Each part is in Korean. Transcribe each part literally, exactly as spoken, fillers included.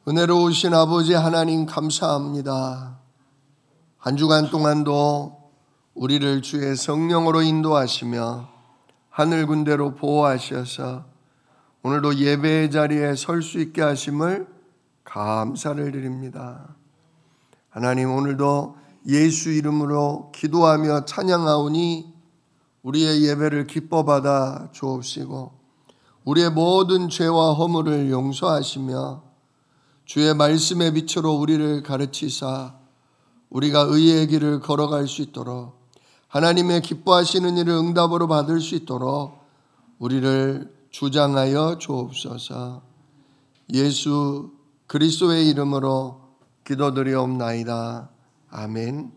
은혜로우신 아버지 하나님 감사합니다. 한 주간 동안도 우리를 주의 성령으로 인도하시며 하늘 군대로 보호하셔서 오늘도 예배의 자리에 설 수 있게 하심을 감사를 드립니다. 하나님, 오늘도 예수 이름으로 기도하며 찬양하오니 우리의 예배를 기뻐 받아 주옵시고 우리의 모든 죄와 허물을 용서하시며 주의 말씀의 빛으로 우리를 가르치사 우리가 의의 길을 걸어갈 수 있도록, 하나님의 기뻐하시는 일을 응답으로 받을 수 있도록 우리를 주장하여 주옵소서. 예수 그리스도의 이름으로 기도드리옵나이다. 아멘.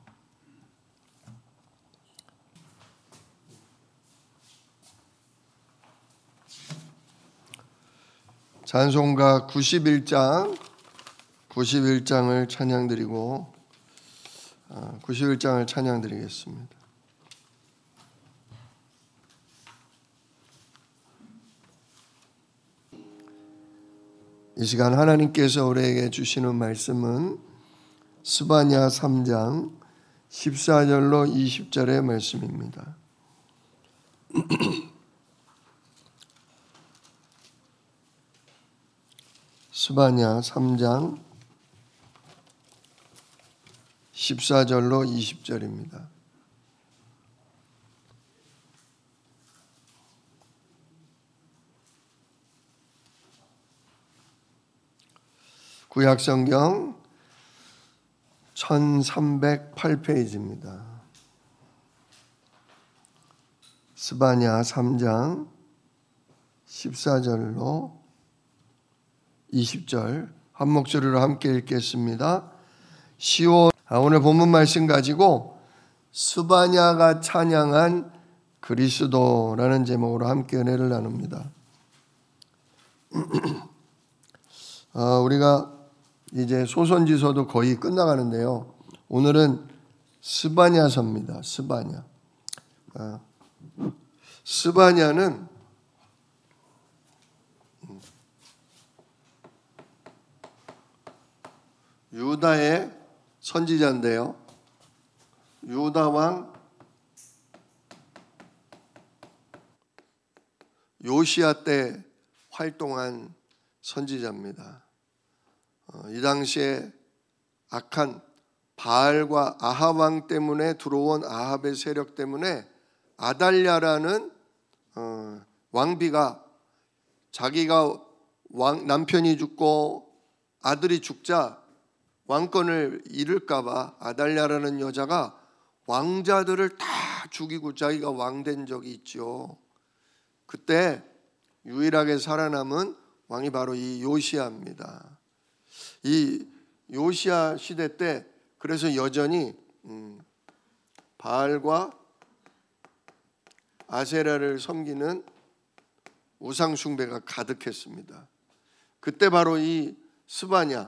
찬송가 구십일 장 구십일 장을 찬양드리고 구십일 장을 찬양드리겠습니다. 이 시간 하나님께서 우리에게 주시는 말씀은 스바냐 삼 장 십사 절로 이십 절의 말씀입니다. 스바냐 삼 장 십사 절로 이십 절입니다. 구약성경 천삼백팔 페이지입니다. 스바냐 삼 장 십사 절로 이십 절 한 목소리로 함께 읽겠습니다. 시온. 오늘 본문 말씀 가지고 스바냐가 찬양한 그리스도라는 제목으로 함께 은혜를 나눕니다. 어, 우리가 이제 소선지서도 거의 끝나가는데요. 오늘은 스바냐서입니다. 스바냐. 어, 스바냐는 유다의 선지자인데요. 유다 왕 요시야 때 활동한 선지자입니다. 이 당시에 악한 바알과 아합 왕 때문에 들어온 아합의 세력 때문에 아달랴라는 왕비가 자기가 왕, 남편이 죽고 아들이 죽자 왕권을 잃을까 봐 아달랴라는 여자가 왕자들을 다 죽이고 자기가 왕된 적이 있죠. 그때 유일하게 살아남은 왕이 바로 이 요시야입니다. 이 요시야 시대 때 그래서 여전히 음, 바알과 아세라를 섬기는 우상 숭배가 가득했습니다. 그때 바로 이 스바냐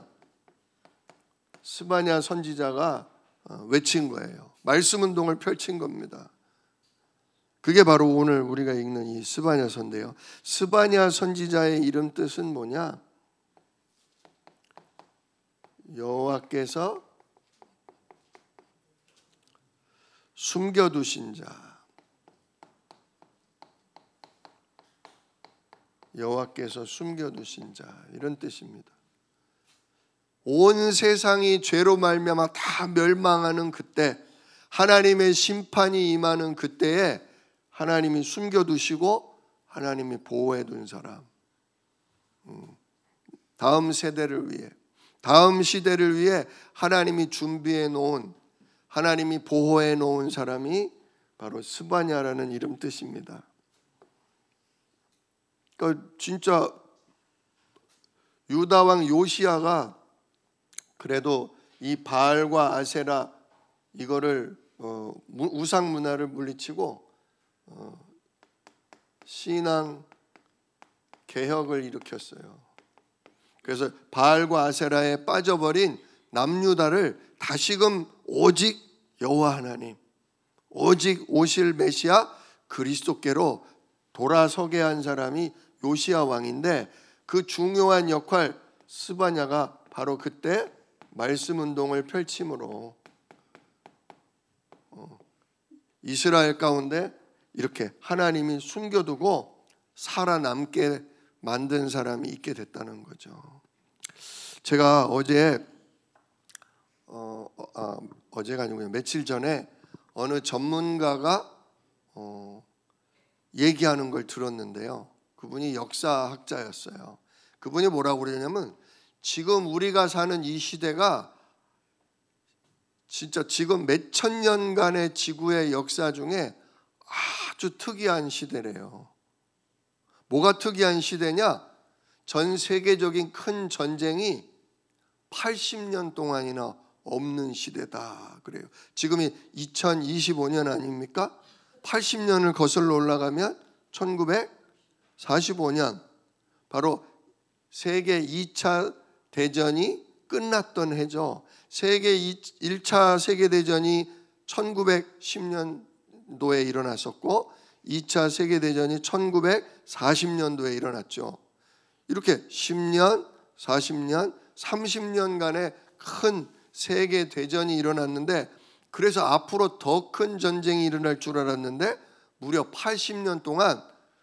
스바냐 선지자가 외친 거예요. 말씀 운동을 펼친 겁니다. 그게 바로 오늘 우리가 읽는 이 스바냐서인데요. 스바냐 선지자의 이름 뜻은 뭐냐? 여호와께서 숨겨두신 자. 여호와께서 숨겨두신 자, 이런 뜻입니다. 온 세상이 죄로 말미암아 다 멸망하는 그때, 하나님의 심판이 임하는 그때에 하나님이 숨겨두시고 하나님이 보호해둔 사람, 다음 세대를 위해, 다음 시대를 위해 하나님이 준비해 놓은, 하나님이 보호해 놓은 사람이 바로 스바냐라는 이름 뜻입니다. 그러니까 진짜 유다 왕 요시야가 그래도 이 바알과 아세라 이거를 어, 우상 문화를 물리치고 어, 신앙 개혁을 일으켰어요. 그래서 바알과 아세라에 빠져버린 남유다를 다시금 오직 여호와 하나님, 오직 오실 메시아 그리스도께로 돌아서게 한 사람이 요시야 왕인데, 그 중요한 역할, 스바냐가 바로 그때 말씀 운동을 펼침으로 이스라엘 가운데 이렇게 하나님이 숨겨두고 살아남게 만든 사람이 있게 됐다는 거죠. 제가 어제 어, 아, 어제가 아니고요. 며칠 전에 어느 전문가가 어, 얘기하는 걸 들었는데요. 그분이 역사학자였어요. 그분이 뭐라고 그러냐면 지금 우리가 사는 이 시대가 진짜 지금 몇천 년간의 지구의 역사 중에 아주 특이한 시대래요. 뭐가 특이한 시대냐? 전 세계적인 큰 전쟁이 팔십 년 동안이나 없는 시대다 그래요. 지금이 이천이십오 년 아닙니까? 팔십 년을 거슬러 올라가면 천구백사십오 년 바로 세계 이 차 대전이 끝났던 해죠. 세계 일 차 세계대전이 천구백십 년도에 일어났었고 이 차 세계대전이 천구백사십 년도에 일어났죠. 이렇게 십 년, 사십 년, 삼십 년간의 큰 세계대전이 일어났는데 그래서 앞으로 더 큰 전쟁이 일어날 줄 알았는데 무려 팔십 년 동안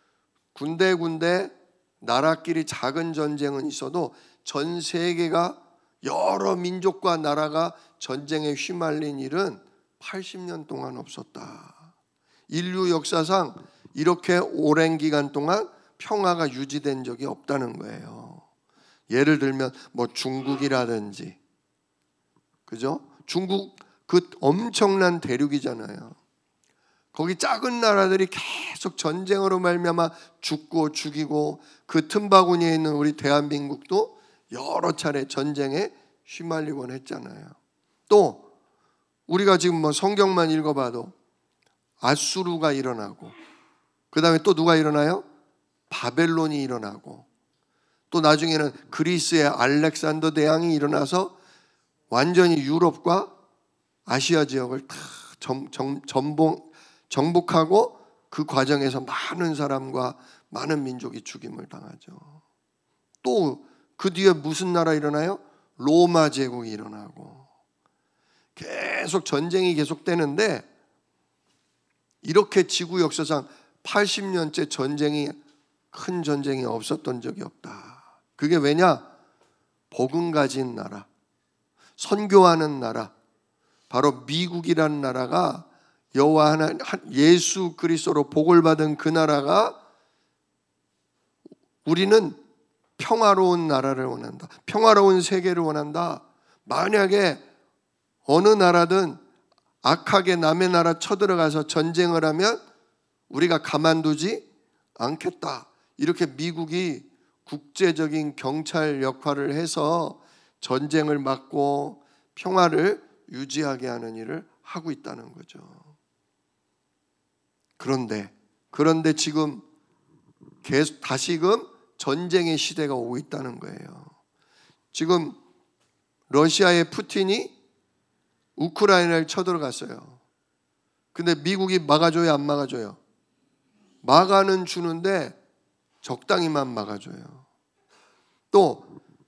군데군데 나라끼리 작은 전쟁은 있어도 전 세계가 여러 민족과 나라가 전쟁에 휘말린 일은 팔십 년 동안 없었다. 인류 역사상 이렇게 오랜 기간 동안 평화가 유지된 적이 없다는 거예요. 예를 들면 뭐 중국이라든지, 그죠? 중국 그 엄청난 대륙이잖아요. 거기 작은 나라들이 계속 전쟁으로 말미암아 죽고 죽이고 그 틈바구니에 있는 우리 대한민국도 여러 차례 전쟁에 휘말리곤 했잖아요. 또 우리가 지금 뭐 성경만 읽어봐도 아수르가 일어나고 그 다음에 또 누가 일어나요? 바벨론이 일어나고 또 나중에는 그리스의 알렉산더 대왕이 일어나서 완전히 유럽과 아시아 지역을 다 정, 정, 정복, 정복하고 그 과정에서 많은 사람과 많은 민족이 죽임을 당하죠. 또 그 뒤에 무슨 나라 일어나요? 로마 제국이 일어나고 계속 전쟁이 계속되는데 이렇게 지구 역사상 팔십 년째 전쟁이 큰 전쟁이 없었던 적이 없다. 그게 왜냐? 복음 가진 나라, 선교하는 나라, 바로 미국이라는 나라가 여호와 하나님 예수 그리스도로 복을 받은 그 나라가 우리는 평화로운 나라를 원한다. 평화로운 세계를 원한다. 만약에 어느 나라든 악하게 남의 나라 쳐들어가서 전쟁을 하면 우리가 가만두지 않겠다. 이렇게 미국이 국제적인 경찰 역할을 해서 전쟁을 막고 평화를 유지하게 하는 일을 하고 있다는 거죠. 그런데 그런데 지금 계속 다시금 전쟁의 시대가 오고 있다는 거예요. 지금 러시아의 푸틴이 우크라이나를 쳐들어갔어요. 근데 미국이 막아줘요, 안 막아줘요? 막아는 주는데 적당히만 막아줘요. 또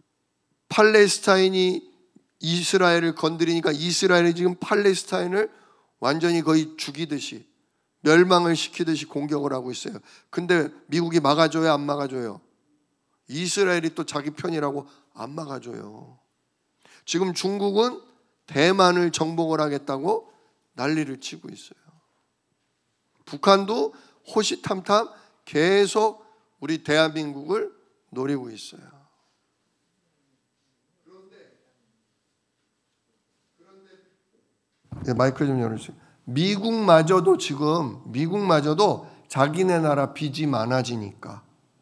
팔레스타인이 이스라엘을 건드리니까 이스라엘이 지금 팔레스타인을 완전히 거의 죽이듯이 멸망을 시키듯이 공격을 하고 있어요. 근데 미국이 막아줘요, 안 막아줘요? 이스라엘이 또 자기 편이라고 안 막아줘요. 지금 중국은 대만을 정복을 하겠다고 난리를 치고 있어요. 북한도 호시탐탐 계속 우리 대한민국을 노리고 있어요. 그런데, 그런데 마이크 좀 열어주세요. 미국마저도 지금 미국마저도 자기네 나라 빚이 많아지니까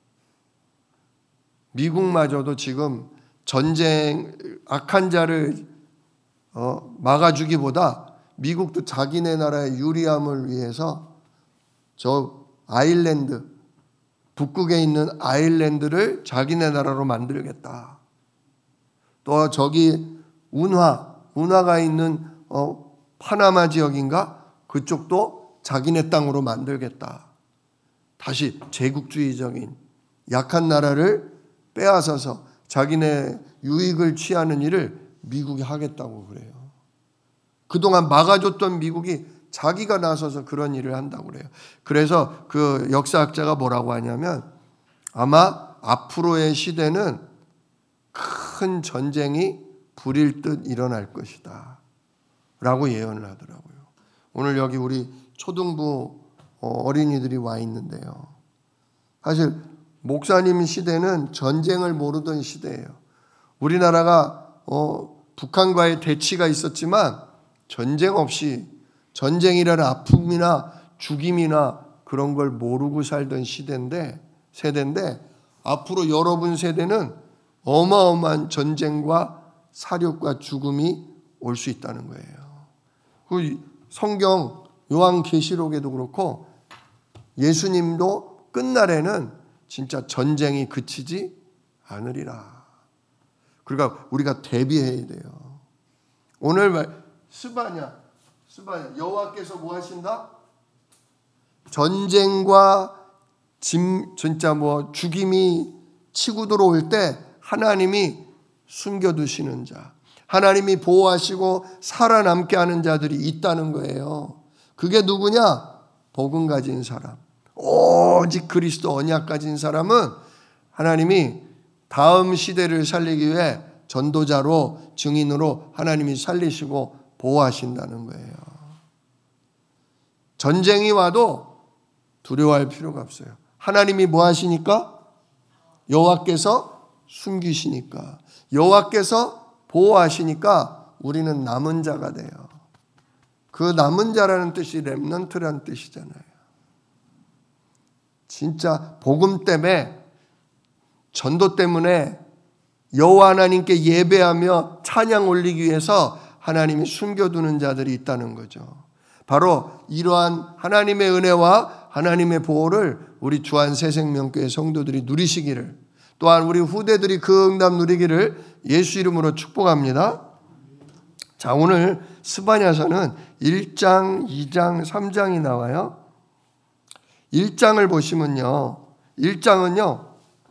미국마저도 지금 전쟁 악한 자를 어, 막아주기보다 미국도 자기네 나라의 유리함을 위해서 저 아일랜드 북극에 있는 아일랜드를 자기네 나라로 만들겠다. 또 저기 운하 운하가 있는 어, 파나마 지역인가 그쪽도 자기네 땅으로 만들겠다. 다시 제국주의적인 약한 나라를 빼앗아서 자기네 유익을 취하는 일을 미국이 하겠다고 그래요. 그동안 막아줬던 미국이 자기가 나서서 그런 일을 한다고 그래요. 그래서 그 역사학자가 뭐라고 하냐면 아마 앞으로의 시대는 큰 전쟁이 불일 듯 일어날 것이다 라고 예언을 하더라고요. 오늘 여기 우리 초등부 어린이들이 와 있는데요. 사실 목사님 시대는 전쟁을 모르던 시대예요. 우리나라가 어, 북한과의 대치가 있었지만 전쟁 없이 전쟁이라는 아픔이나 죽임이나 그런 걸 모르고 살던 시대인데 세대인데 앞으로 여러분 세대는 어마어마한 전쟁과 사륙과 죽음이 올 수 있다는 거예요. 그 성경 요한계시록에도 그렇고 예수님도 끝날에는 진짜 전쟁이 그치지 않으리라. 그러니까 우리가 대비해야 돼요. 오늘 말 스바냐, 스바냐 여호와께서 뭐 하신다? 전쟁과 짐, 진짜 뭐 죽임이 치고 들어올 때 하나님이 숨겨두시는 자, 하나님이 보호하시고 살아남게 하는 자들이 있다는 거예요. 그게 누구냐? 복음 가진 사람. 오직 그리스도 언약 가진 사람은 하나님이 다음 시대를 살리기 위해 전도자로 증인으로 하나님이 살리시고 보호하신다는 거예요. 전쟁이 와도 두려워할 필요가 없어요. 하나님이 뭐 하시니까? 여호와께서 숨기시니까, 여호와께서 보호하시니까 우리는 남은 자가 돼요. 그 남은 자라는 뜻이 렘넌트라는 뜻이잖아요. 진짜 복음 때문에, 전도 때문에 여호와 하나님께 예배하며 찬양 올리기 위해서 하나님이 숨겨두는 자들이 있다는 거죠. 바로 이러한 하나님의 은혜와 하나님의 보호를 우리 주한 새생명교회 성도들이 누리시기를, 또한 우리 후대들이 그 응답 누리기를 예수 이름으로 축복합니다. 자, 오늘 스바냐서는 일 장, 이 장, 삼 장이 나와요. 일 장을 보시면요, 일 장은요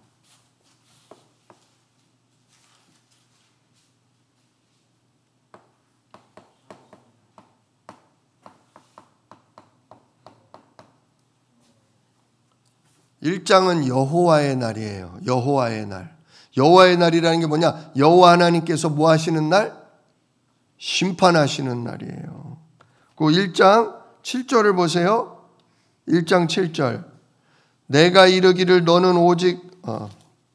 일 장은 여호와의 날이에요. 여호와의 날. 여호와의 날이라는 게 뭐냐? 여호와 하나님께서 뭐 하시는 날? 심판하시는 날이에요. 그 일 장 칠 절을 보세요. 일 장 칠 절. 내가 이르기를 너는 오직 어.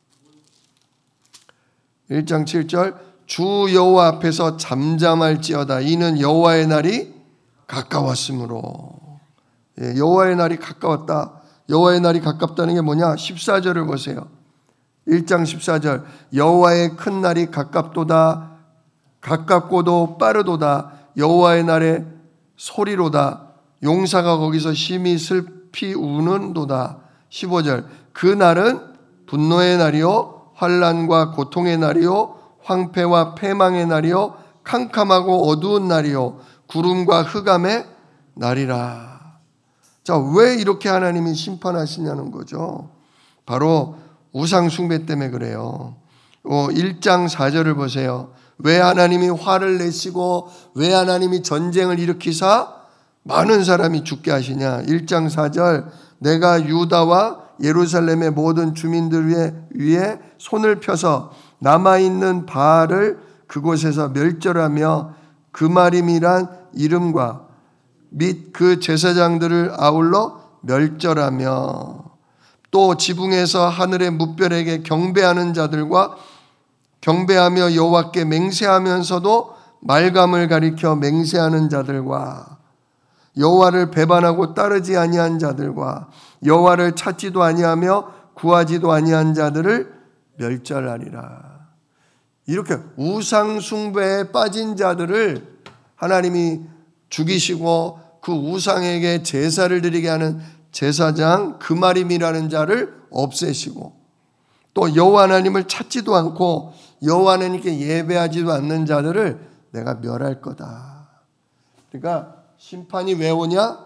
일 장 칠 절. 주 여호와 앞에서 잠잠할지어다. 이는 여호와의 날이 가까웠으므로. 예, 여호와의 날이 가까웠다. 여호와의 날이 가깝다는 게 뭐냐? 십사 절을 보세요. 일 장 십사 절. 여호와의 큰 날이 가깝도다. 가깝고도 빠르도다. 여호와의 날의 소리로다. 용사가 거기서 심히 슬피 우는도다. 십오 절. 그 날은 분노의 날이요 환난과 고통의 날이요 황폐와 패망의 날이요 캄캄하고 어두운 날이요 구름과 흑암의 날이라. 자, 왜 이렇게 하나님이 심판하시냐는 거죠. 바로 우상 숭배 때문에 그래요. 일 장 사 절을 보세요. 왜 하나님이 화를 내시고 왜 하나님이 전쟁을 일으키사 많은 사람이 죽게 하시냐. 일 장 사 절. 내가 유다와 예루살렘의 모든 주민들 위에 손을 펴서 남아있는 바알을 그곳에서 멸절하며 그마림이란 이름과 및 그 제사장들을 아울러 멸절하며 또 지붕에서 하늘의 뭇별에게 경배하는 자들과 경배하며 여호와께 맹세하면서도 말감을 가리켜 맹세하는 자들과 여호와를 배반하고 따르지 아니한 자들과 여호와를 찾지도 아니하며 구하지도 아니한 자들을 멸절하리라. 이렇게 우상 숭배에 빠진 자들을 하나님이 죽이시고 그 우상에게 제사를 드리게 하는 제사장 그마림이라는 자를 없애시고 또 여호와 하나님을 찾지도 않고 여호와 하나님께 예배하지도 않는 자들을 내가 멸할 거다. 그러니까 심판이 왜 오냐?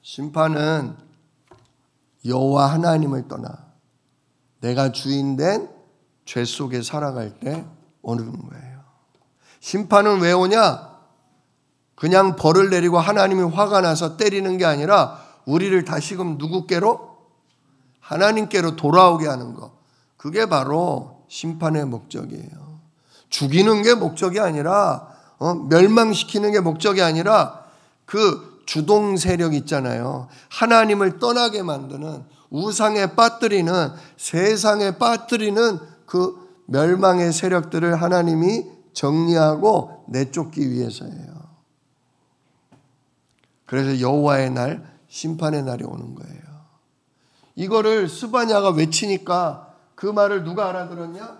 심판은 여호와 하나님을 떠나 내가 주인된 죄 속에 살아갈 때 오는 거예요. 심판은 왜 오냐? 그냥 벌을 내리고 하나님이 화가 나서 때리는 게 아니라 우리를 다시금 누구께로? 하나님께로 돌아오게 하는 거. 그게 바로 심판의 목적이에요. 죽이는 게 목적이 아니라 어? 멸망시키는 게 목적이 아니라 그 주동 세력 있잖아요. 하나님을 떠나게 만드는, 우상에 빠뜨리는, 세상에 빠뜨리는 그 멸망의 세력들을 하나님이 정리하고 내쫓기 위해서예요. 그래서 여호와의 날, 심판의 날이 오는 거예요. 이거를 스바냐가 외치니까 그 말을 누가 알아들었냐?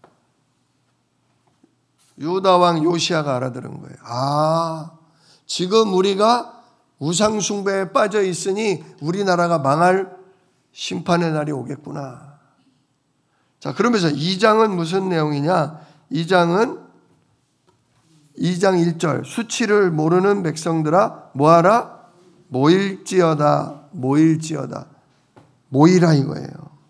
유다 왕 요시야가 알아들은 거예요. 아, 지금 우리가 우상 숭배에 빠져 있으니 우리나라가 망할 심판의 날이 오겠구나. 자, 그러면서 이 장은 무슨 내용이냐? 이 장은 이 장 일 절, 수치를 모르는 백성들아 뭐하라? 모일지어다. 모일지어다. 모이라 이거예요.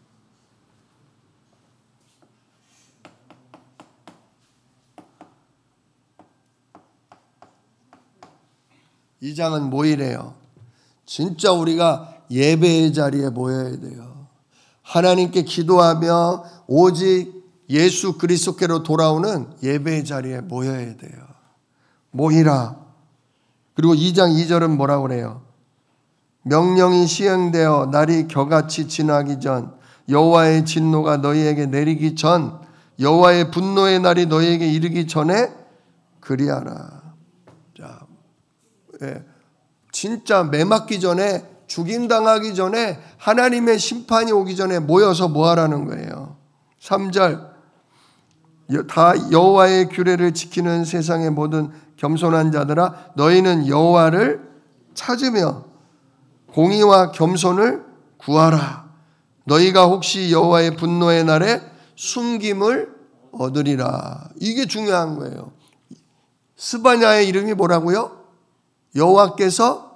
이 장은 모이래요. 진짜 우리가 예배의 자리에 모여야 돼요. 하나님께 기도하며 오직 예수 그리스도께로 돌아오는 예배의 자리에 모여야 돼요. 모이라. 그리고 이 장 이 절은 뭐라고 그래요? 명령이 시행되어 날이 겨같이 지나기 전, 여호와의 진노가 너희에게 내리기 전, 여호와의 분노의 날이 너희에게 이르기 전에 그리하라. 자, 예, 진짜 매 맞기 전에, 죽임당하기 전에, 하나님의 심판이 오기 전에 모여서 뭐 하라는 거예요? 삼 절, 다 여호와의 규례를 지키는 세상의 모든 겸손한 자들아 너희는 여호와를 찾으며 공의와 겸손을 구하라. 너희가 혹시 여호와의 분노의 날에 숨김을 얻으리라. 이게 중요한 거예요. 스바냐의 이름이 뭐라고요? 여호와께서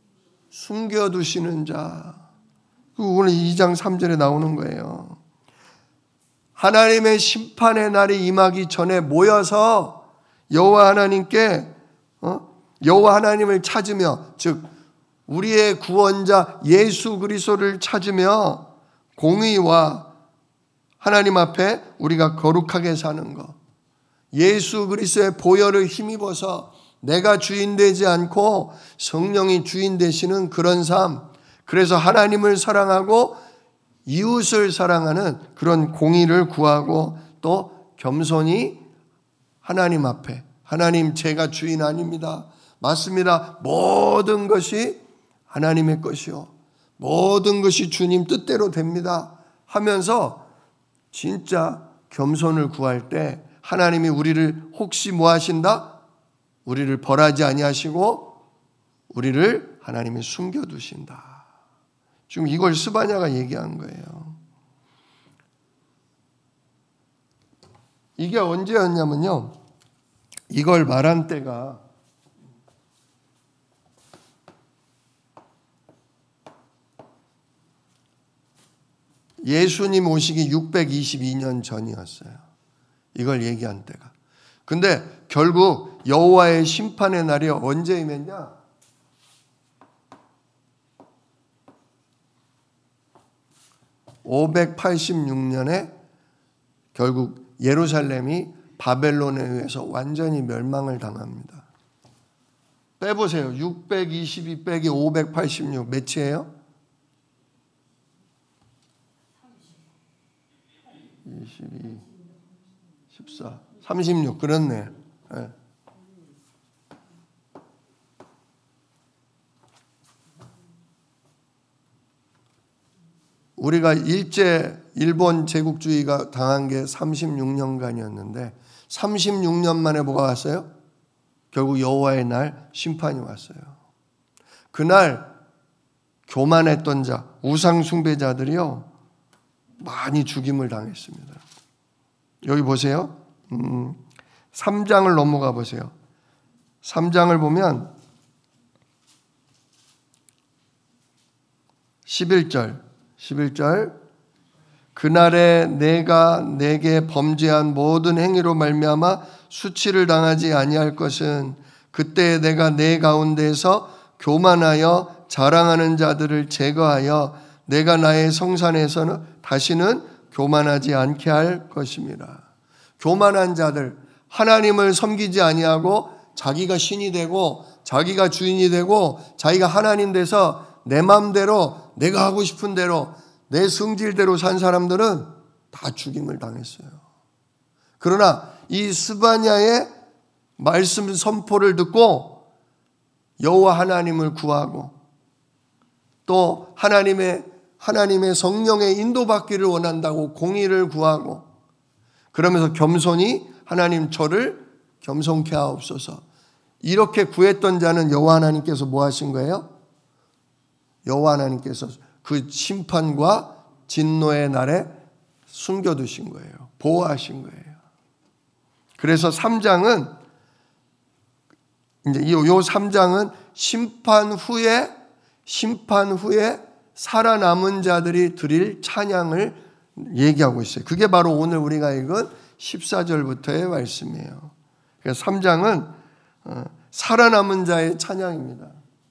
숨겨두시는 자. 오늘 이 장 삼 절에 나오는 거예요. 하나님의 심판의 날이 임하기 전에 모여서 여호와 하나님께 어? 여호와 하나님을 찾으며, 즉 우리의 구원자 예수 그리스도를 찾으며 공의와 하나님 앞에 우리가 거룩하게 사는 것, 예수 그리스도의 보혈을 힘입어서 내가 주인 되지 않고 성령이 주인 되시는 그런 삶, 그래서 하나님을 사랑하고 이웃을 사랑하는 그런 공의를 구하고 또 겸손히 하나님 앞에, 하나님 제가 주인 아닙니다. 맞습니다. 모든 것이 하나님의 것이요, 모든 것이 주님 뜻대로 됩니다 하면서 진짜 겸손을 구할 때 하나님이 우리를 혹시 뭐 하신다? 우리를 벌하지 아니하시고 우리를 하나님이 숨겨두신다. 지금 이걸 스바냐가 얘기한 거예요. 이게 언제였냐면요, 이걸 말한 때가 예수님 오시기 육백이십이 년 전이었어요. 이걸 얘기한 때가. 근데 결국 여호와의 심판의 날이 언제이면요, 오백팔십육 년에 결국 예루살렘이 바벨론에 의해서 완전히 멸망을 당합니다. 빼보세요. 육백이십이 빼기 오백팔십육 몇이에요? 이십이, 십사, 삼십육. 그렇네. 네. 우리가 일제 일본 제국주의가 당한 게 삼십육 년간이었는데 삼십육 년 만에 뭐가 왔어요? 결국 여호와의 날 심판이 왔어요. 그날 교만했던 자, 우상 숭배자들이요 많이 죽임을 당했습니다. 여기 보세요. 음, 삼 장을 넘어가 보세요. 삼 장을 보면 십일 절 십일 절 그날에 내가 내게 범죄한 모든 행위로 말미암아 수치를 당하지 아니할 것은 그때 내가 내 가운데서 교만하여 자랑하는 자들을 제거하여 내가 나의 성산에서는 다시는 교만하지 않게 할 것입니다. 교만한 자들, 하나님을 섬기지 아니하고 자기가 신이 되고 자기가 주인이 되고 자기가 하나님 돼서 내 마음대로 내가 하고 싶은 대로 내 성질대로 산 사람들은 다 죽임을 당했어요. 그러나 이 스바냐의 말씀 선포를 듣고 여호와 하나님을 구하고 또 하나님의 하나님의 성령의 인도받기를 원한다고 공의를 구하고 그러면서 겸손히 하나님 저를 겸손케 하옵소서. 이렇게 구했던 자는 여호와 하나님께서 뭐 하신 거예요? 여호와 하나님께서 그 심판과 진노의 날에 숨겨두신 거예요. 보호하신 거예요. 그래서 삼 장은 이제 이 삼 장은 심판 후에 심판 후에 살아남은 자들이 드릴 찬양을 얘기하고 있어요. 그게 바로 오늘 우리가 읽은 십사 절부터의 말씀이에요. 그래서 삼 장은 살아남은 자의 찬양입니다.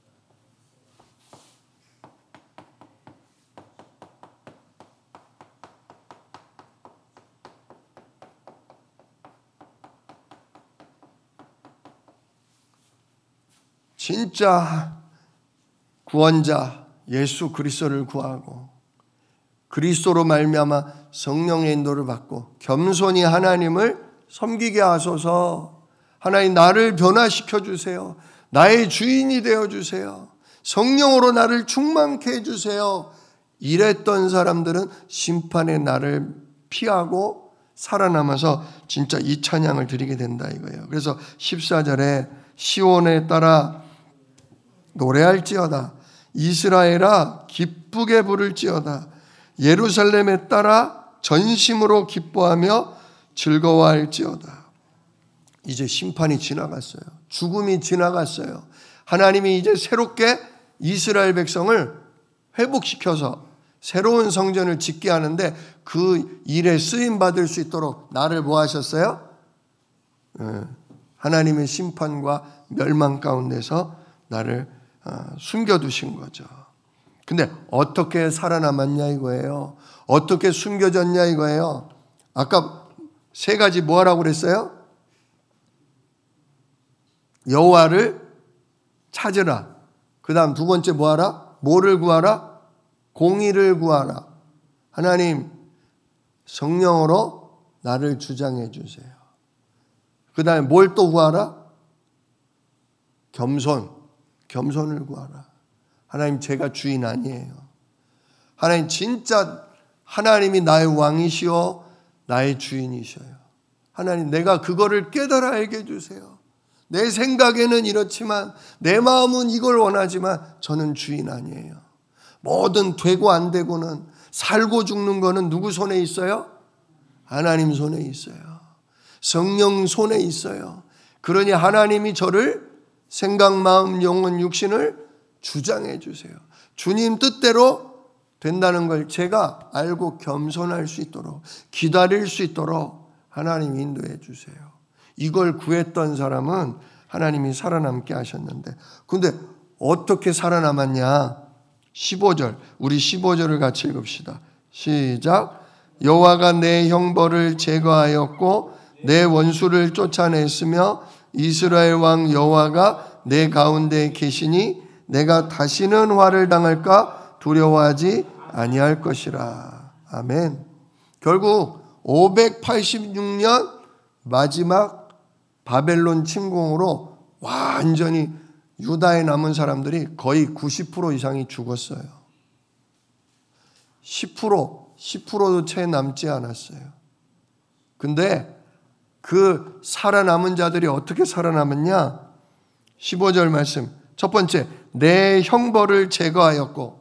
진짜 구원자 예수 그리스도를 구하고 그리스도로 말미암아 성령의 인도를 받고 겸손히 하나님을 섬기게 하소서. 하나님 나를 변화시켜 주세요. 나의 주인이 되어 주세요. 성령으로 나를 충만케 해 주세요. 이랬던 사람들은 심판의 날을 피하고 살아남아서 진짜 이 찬양을 드리게 된다 이거예요. 그래서 십사 절에 시온에 따라 노래할지어다. 이스라엘아 기쁘게 부를지어다. 예루살렘에 따라 전심으로 기뻐하며 즐거워할지어다. 이제 심판이 지나갔어요. 죽음이 지나갔어요. 하나님이 이제 새롭게 이스라엘 백성을 회복시켜서 새로운 성전을 짓게 하는데 그 일에 쓰임받을 수 있도록 나를 뭐 하셨어요? 하나님의 심판과 멸망 가운데서 나를 숨겨두신 거죠. 근데 어떻게 살아남았냐 이거예요. 어떻게 숨겨졌냐 이거예요. 아까 세 가지 뭐 하라고 그랬어요? 여호와를 찾으라. 그 다음 두 번째 뭐 하라? 뭐를 구하라? 공의를 구하라. 하나님 성령으로 나를 주장해 주세요. 그 다음에 뭘 또 구하라? 겸손. 겸손을 구하라. 하나님 제가 주인 아니에요. 하나님 진짜 하나님이 나의 왕이시오 나의 주인이셔요. 하나님 내가 그거를 깨달아 알게 해주세요. 내 생각에는 이렇지만 내 마음은 이걸 원하지만 저는 주인 아니에요. 뭐든 되고 안 되고는 살고 죽는 거는 누구 손에 있어요? 하나님 손에 있어요. 성령 손에 있어요. 그러니 하나님이 저를 생각, 마음, 영혼, 육신을 주장해 주세요. 주님 뜻대로 된다는 걸 제가 알고 겸손할 수 있도록 기다릴 수 있도록 하나님 인도해 주세요. 이걸 구했던 사람은 하나님이 살아남게 하셨는데 근데 어떻게 살아남았냐? 십오 절 우리 십오 절을 같이 읽읍시다. 시작. 여호와가 내 형벌을 제거하였고 내 원수를 쫓아냈으며 이스라엘 왕 여호와가 내 가운데 계시니 내가 다시는 화를 당할까 두려워하지 아니할 것이라. 아멘. 결국 오백팔십육 년 마지막 바벨론 침공으로 완전히 유다에 남은 사람들이 거의 구십 퍼센트 이상이 죽었어요. 십 퍼센트, 십 퍼센트도 채 남지 않았어요. 근데 그 살아남은 자들이 어떻게 살아남았냐? 십오 절 말씀. 첫 번째, 내 형벌을 제거하였고.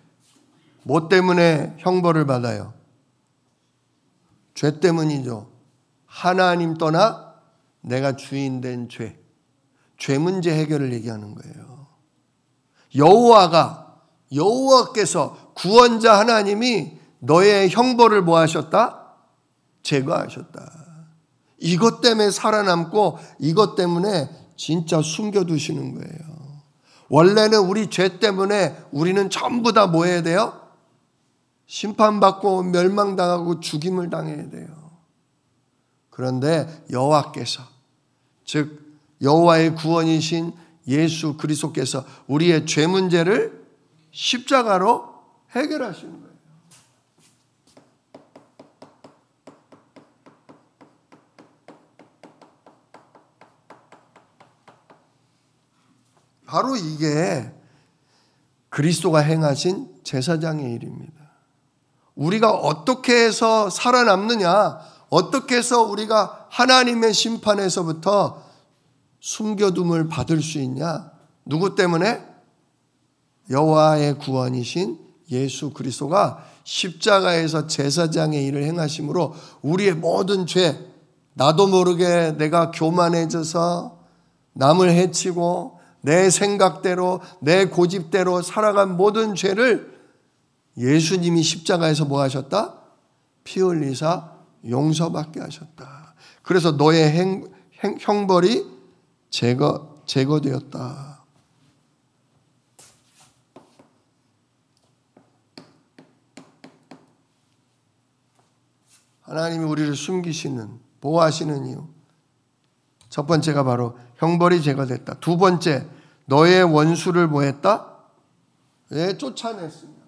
뭐 때문에 형벌을 받아요? 죄 때문이죠. 하나님 떠나 내가 주인 된 죄, 죄 문제 해결을 얘기하는 거예요. 여호와가, 여호와께서 구원자 하나님이 너의 형벌을 뭐 하셨다? 제거하셨다. 이것 때문에 살아남고 이것 때문에 진짜 숨겨두시는 거예요. 원래는 우리 죄 때문에 우리는 전부 다 뭐 해야 돼요? 심판받고 멸망당하고 죽임을 당해야 돼요. 그런데 여호와께서, 즉 여호와의 구원이신 예수 그리스도께서 우리의 죄 문제를 십자가로 해결하시는 거예요. 바로 이게 그리스도가 행하신 제사장의 일입니다. 우리가 어떻게 해서 살아남느냐, 어떻게 해서 우리가 하나님의 심판에서부터 숨겨둠을 받을 수 있냐? 누구 때문에? 여호와의 구원이신 예수 그리스도가 십자가에서 제사장의 일을 행하심으로 우리의 모든 죄, 나도 모르게 내가 교만해져서 남을 해치고 내 생각대로 내 고집대로 살아간 모든 죄를 예수님이 십자가에서 뭐 하셨다? 피 흘리사 용서받게 하셨다. 그래서 너의 행, 행, 형벌이 제거, 제거되었다. 하나님이 우리를 숨기시는, 보호하시는 이유. 첫 번째가 바로 형벌이 제거됐다. 두 번째, 너의 원수를 뭐 했다? 예, 쫓아냈습니다.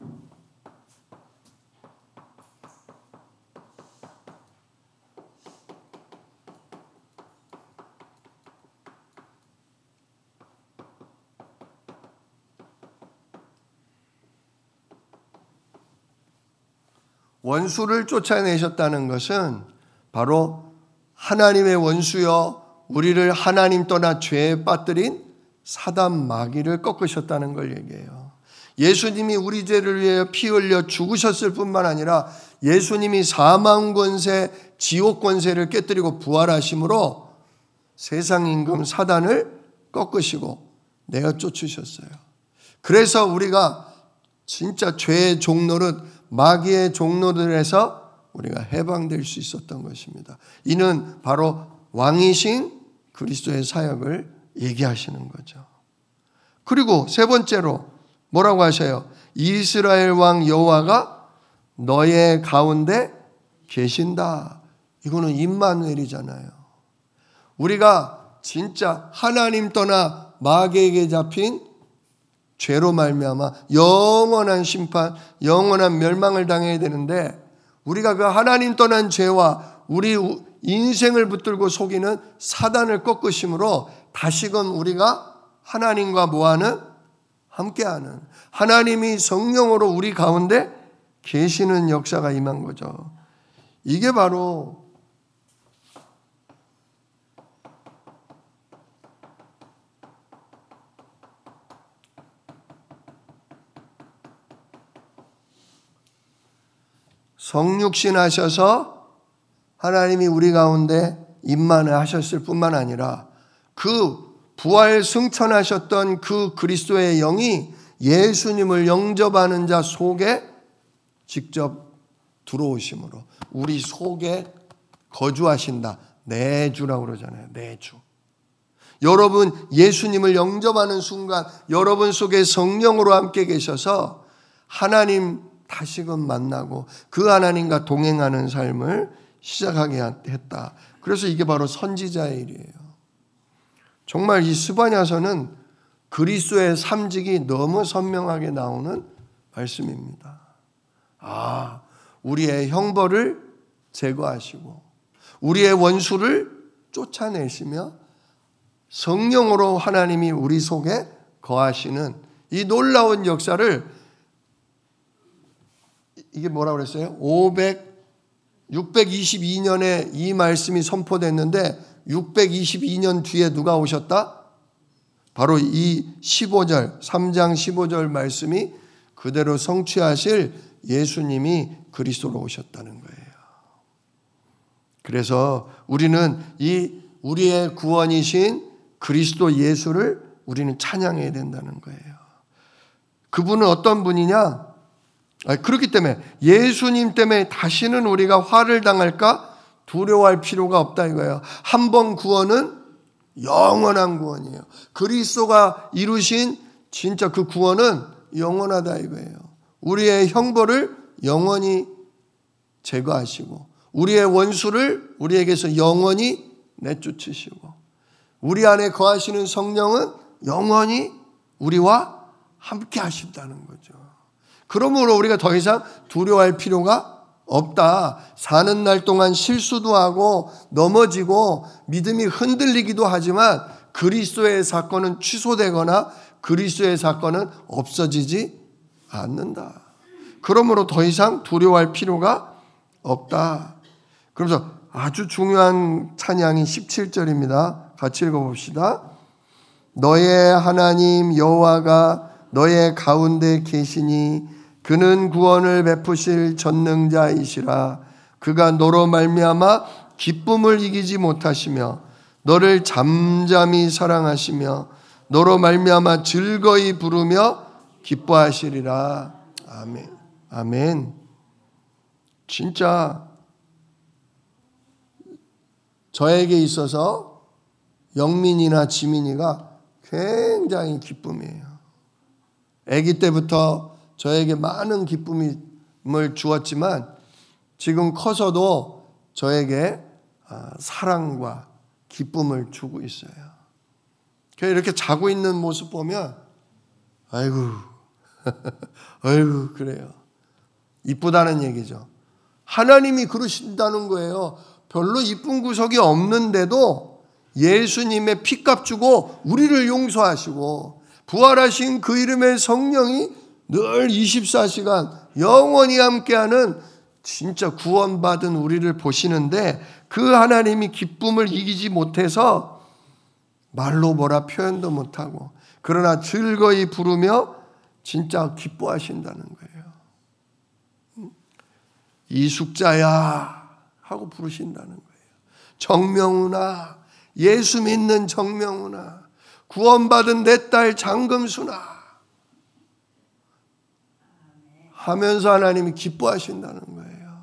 원수를 쫓아내셨다는 것은 바로 하나님의 원수여 우리를 하나님 떠나 죄에 빠뜨린 사단 마귀를 꺾으셨다는 걸 얘기해요. 예수님이 우리 죄를 위해 피 흘려 죽으셨을 뿐만 아니라 예수님이 사망 권세, 지옥 권세를 깨뜨리고 부활하심으로 세상 임금 사단을 꺾으시고 내어 쫓으셨어요. 그래서 우리가 진짜 죄의 종노릇, 마귀의 종노릇에서 우리가 해방될 수 있었던 것입니다. 이는 바로 왕이신 그리스도의 사역을 얘기하시는 거죠. 그리고 세 번째로 뭐라고 하셔요? 이스라엘 왕 여호와가 너의 가운데 계신다. 이거는 임마누엘이잖아요. 우리가 진짜 하나님 떠나 마귀에게 잡힌 죄로 말미암아 영원한 심판, 영원한 멸망을 당해야 되는데 우리가 그 하나님 떠난 죄와 우리 인생을 붙들고 속이는 사단을 꺾으심으로 다시금 우리가 하나님과 뭐하는? 함께하는, 하나님이 성령으로 우리 가운데 계시는 역사가 임한 거죠. 이게 바로 성육신 하셔서 하나님이 우리 가운데 임만을 하셨을 뿐만 아니라 그 부활 승천하셨던 그 그리스도의 영이 예수님을 영접하는 자 속에 직접 들어오심으로 우리 속에 거주하신다. 내주라고 그러잖아요. 내주. 여러분 예수님을 영접하는 순간 여러분 속에 성령으로 함께 계셔서 하나님 다시금 만나고 그 하나님과 동행하는 삶을 시작하게 했다. 그래서 이게 바로 선지자의 일이에요. 정말 이 스바냐서는 그리스도의 삼직이 너무 선명하게 나오는 말씀입니다. 아, 우리의 형벌을 제거하시고 우리의 원수를 쫓아내시며 성령으로 하나님이 우리 속에 거하시는 이 놀라운 역사를 이게 뭐라고 그랬어요? 오백, 육백이십이 년에 이 말씀이 선포됐는데 육백이십이 년 뒤에 누가 오셨다? 바로 이 십오 절, 삼 장 십오 절 말씀이 그대로 성취하실 예수님이 그리스도로 오셨다는 거예요. 그래서 우리는 이 우리의 구원이신 그리스도 예수를 우리는 찬양해야 된다는 거예요. 그분은 어떤 분이냐? 그렇기 때문에 예수님 때문에 다시는 우리가 화를 당할까 두려워할 필요가 없다 이거예요. 한 번 구원은 영원한 구원이에요. 그리스도가 이루신 진짜 그 구원은 영원하다 이거예요. 우리의 형벌을 영원히 제거하시고 우리의 원수를 우리에게서 영원히 내쫓으시고 우리 안에 거하시는 성령은 영원히 우리와 함께 하신다는 거죠. 그러므로 우리가 더 이상 두려워할 필요가 없다. 사는 날 동안 실수도 하고 넘어지고 믿음이 흔들리기도 하지만 그리스도의 사건은 취소되거나 그리스도의 사건은 없어지지 않는다. 그러므로 더 이상 두려워할 필요가 없다. 그러면서 아주 중요한 찬양이 십칠 절입니다. 같이 읽어봅시다. 너의 하나님 여호와가 너의 가운데 계시니 그는 구원을 베푸실 전능자이시라. 그가 너로 말미암아 기쁨을 이기지 못하시며 너를 잠잠히 사랑하시며 너로 말미암아 즐거이 부르며 기뻐하시리라. 아멘. 아멘. 진짜 저에게 있어서 영민이나 지민이가 굉장히 기쁨이에요. 아기 때부터 저에게 많은 기쁨을 주었지만 지금 커서도 저에게 사랑과 기쁨을 주고 있어요. 이렇게 자고 있는 모습 보면 아이고 아이고 그래요. 이쁘다는 얘기죠. 하나님이 그러신다는 거예요. 별로 이쁜 구석이 없는데도 예수님의 피값 주고 우리를 용서하시고 부활하신 그 이름의 성령이 늘 이십사 시간 영원히 함께하는 진짜 구원받은 우리를 보시는데 그 하나님이 기쁨을 이기지 못해서 말로 뭐라 표현도 못하고 그러나 즐거이 부르며 진짜 기뻐하신다는 거예요. 이숙자야 하고 부르신다는 거예요. 정명훈아, 예수 믿는 정명훈아, 구원받은 내 딸 장금순아 하면서 하나님이 기뻐하신다는 거예요.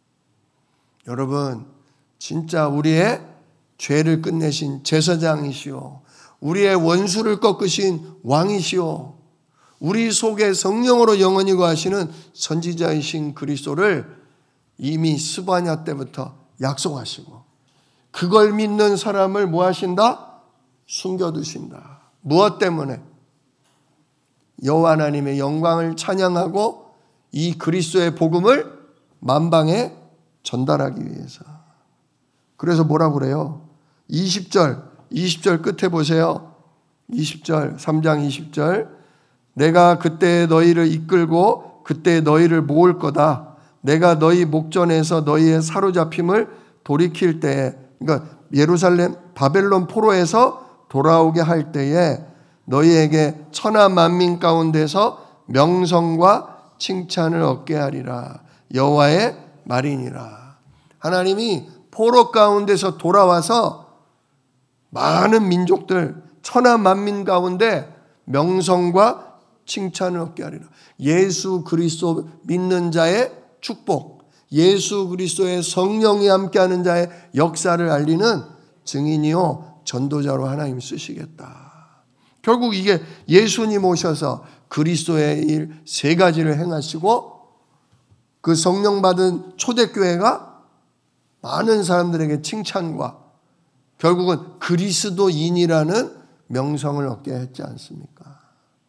여러분, 진짜 우리의 죄를 끝내신 제사장이시오, 우리의 원수를 꺾으신 왕이시오, 우리 속에 성령으로 영원히 거하시는 선지자이신 그리스도를 이미 스바냐 때부터 약속하시고 그걸 믿는 사람을 뭐 하신다? 숨겨두신다. 무엇 때문에? 여호와 하나님의 영광을 찬양하고 이 그리스도의 복음을 만방에 전달하기 위해서. 그래서 뭐라고 그래요? 이십 절, 이십 절 끝에 보세요. 이십 절, 삼 장 이십 절. 내가 그때 너희를 이끌고 그때 너희를 모을 거다. 내가 너희 목전에서 너희의 사로잡힘을 돌이킬 때에, 그러니까 예루살렘 바벨론 포로에서 돌아오게 할 때에 너희에게 천하 만민 가운데서 명성과 칭찬을 얻게 하리라. 여호와의 말이니라. 하나님이 포로 가운데서 돌아와서 많은 민족들 천하 만민 가운데 명성과 칭찬을 얻게 하리라. 예수 그리스도 믿는 자의 축복, 예수 그리스도의 성령이 함께하는 자의 역사를 알리는 증인이요 전도자로 하나님이 쓰시겠다. 결국 이게 예수님 오셔서 그리스도의 일 세 가지를 행하시고 그 성령 받은 초대교회가 많은 사람들에게 칭찬과 결국은 그리스도인이라는 명성을 얻게 했지 않습니까?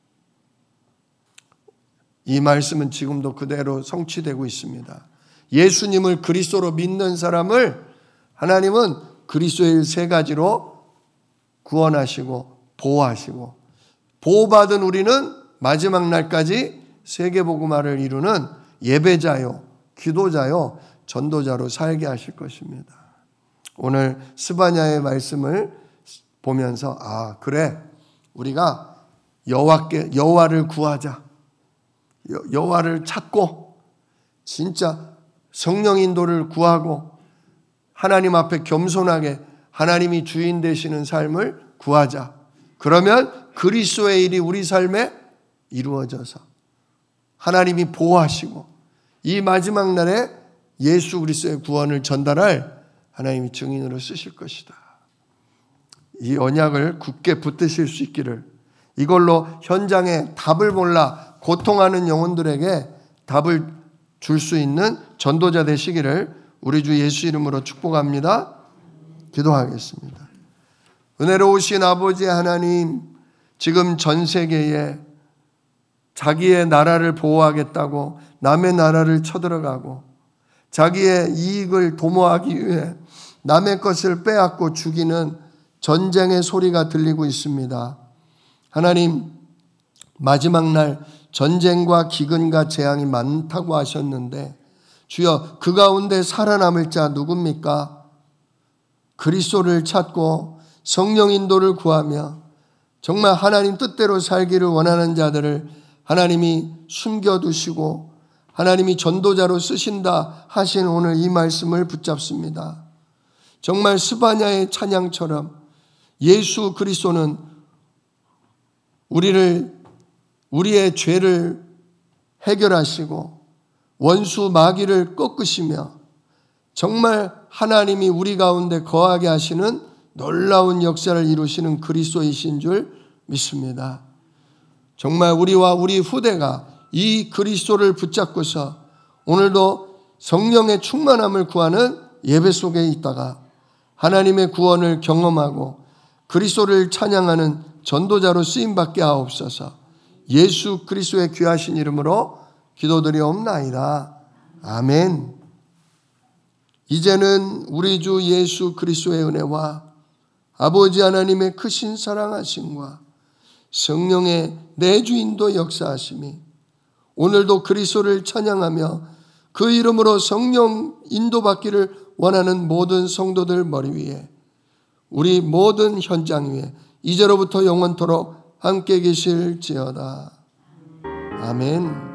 이 말씀은 지금도 그대로 성취되고 있습니다. 예수님을 그리스도로 믿는 사람을 하나님은 그리스도의 일 세 가지로 구원하시고 보호하시고 보호받은 우리는 마지막 날까지 세계복음화를 이루는 예배자요, 기도자요, 전도자로 살게 하실 것입니다. 오늘 스바냐의 말씀을 보면서 아 그래 우리가 여호와께 여호와를 구하자, 여호와를 찾고 진짜 성령 인도를 구하고 하나님 앞에 겸손하게 하나님이 주인 되시는 삶을 구하자. 그러면 그리스도의 일이 우리 삶에 이루어져서 하나님이 보호하시고 이 마지막 날에 예수 그리스도의 구원을 전달할 하나님이 증인으로 쓰실 것이다. 이 언약을 굳게 붙드실 수 있기를, 이걸로 현장에 답을 몰라 고통하는 영혼들에게 답을 줄 수 있는 전도자 되시기를 우리 주 예수 이름으로 축복합니다. 기도하겠습니다. 은혜로우신 아버지 하나님, 지금 전 세계에 자기의 나라를 보호하겠다고 남의 나라를 쳐들어가고 자기의 이익을 도모하기 위해 남의 것을 빼앗고 죽이는 전쟁의 소리가 들리고 있습니다. 하나님, 마지막 날 전쟁과 기근과 재앙이 많다고 하셨는데 주여, 그 가운데 살아남을 자 누굽니까? 그리스도를 찾고 성령 인도를 구하며 정말 하나님 뜻대로 살기를 원하는 자들을 하나님이 숨겨두시고 하나님이 전도자로 쓰신다 하신 오늘 이 말씀을 붙잡습니다. 정말 스바냐의 찬양처럼 예수 그리스도는 우리를, 우리의 죄를 해결하시고 원수 마귀를 꺾으시며 정말 하나님이 우리 가운데 거하게 하시는 놀라운 역사를 이루시는 그리스도이신 줄 믿습니다. 정말 우리와 우리 후대가 이 그리스도를 붙잡고서 오늘도 성령의 충만함을 구하는 예배 속에 있다가 하나님의 구원을 경험하고 그리스도를 찬양하는 전도자로 쓰임받게 하옵소서. 예수 그리스도의 귀하신 이름으로 기도드리옵나이다. 아멘. 이제는 우리 주 예수 그리스도의 은혜와 아버지 하나님의 크신 사랑하심과 성령의 내주인도 역사하심이 오늘도 그리스도를 찬양하며 그 이름으로 성령 인도받기를 원하는 모든 성도들 머리 위에, 우리 모든 현장 위에 이제로부터 영원토록 함께 계실지어다. 아멘.